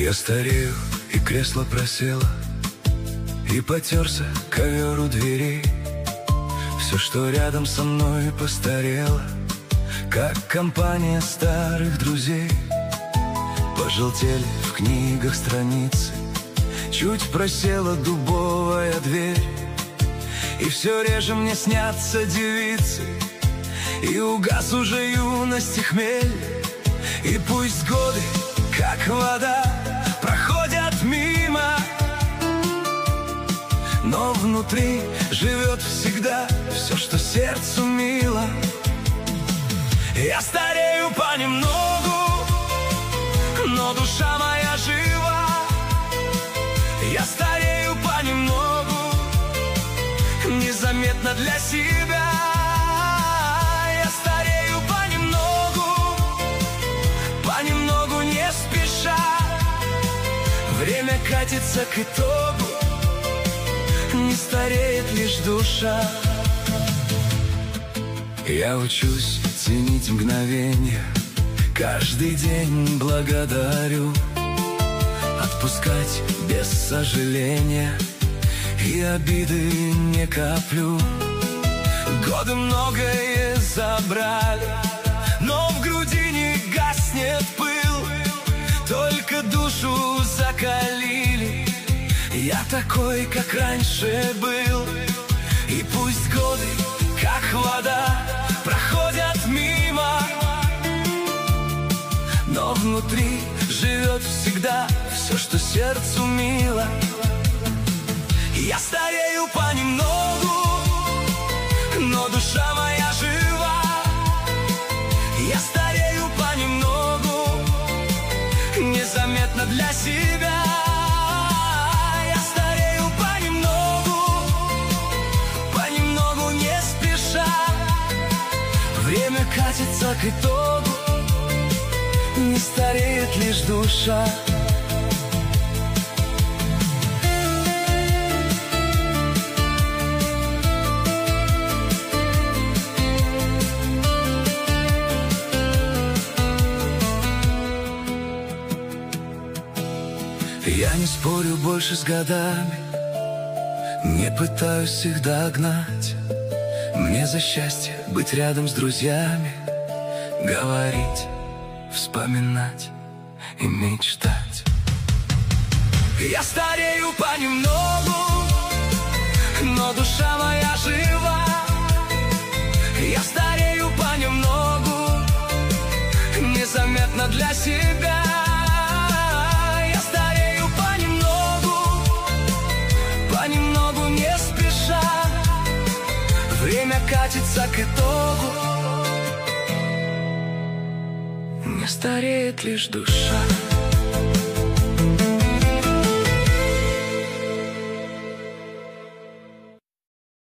Я старею, и кресло просело, и потерся ковер у дверей. Все, что рядом со мной, постарело, как компания старых друзей. Пожелтели в книгах страницы, чуть просела дубовая дверь. И все реже мне снятся девицы, и угас уже юности хмель. И пусть годы, как вода, проходят мимо, но внутри живет всегда все, что сердцу мило. Я старею понемногу, но душа моя жива. Я старею понемногу, незаметно для себя. Я старею понемногу, не спеша. Время катится к итогу, не стареет лишь душа. Я учусь ценить мгновенья, каждый день благодарю, отпускать без сожаления, и обиды не коплю. Годы многое забрали, но в груди не гаснет пыл, только душу закалили. Я такой, как раньше был. И пусть годы, как вода, проходят мимо, но внутри живет всегда все, что сердцу мило. Я старею понемногу, но душа моя жива. Я старею понемногу, незаметно для себя. Я старею понемногу, не спеша. Время катится к итогу, не стареет лишь душа. Я не спорю больше с годами, не пытаюсь их догнать. Мне за счастье быть рядом с друзьями, говорить, вспоминать и мечтать. Я старею понемногу, но душа моя жива. Я старею понемногу, незаметно для себя. Я старею понемногу, не спеша. Время катится к итогу, не стареет лишь душа.